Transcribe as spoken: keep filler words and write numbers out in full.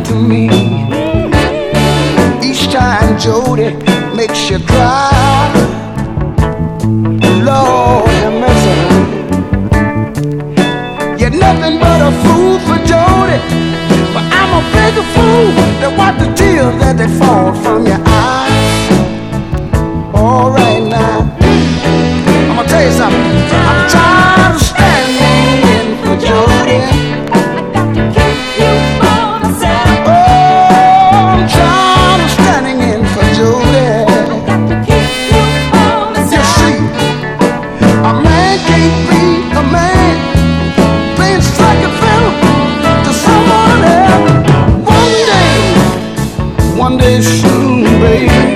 to me. Each time Jody makes you cry, Lord have mercy. You're nothing but a fool for Jody, but I'm a bigger fool to watch the tears that they fall from your eyes. All right now, I'm gonna tell you something. I'm tired of standing in for Jody. One day soon, baby.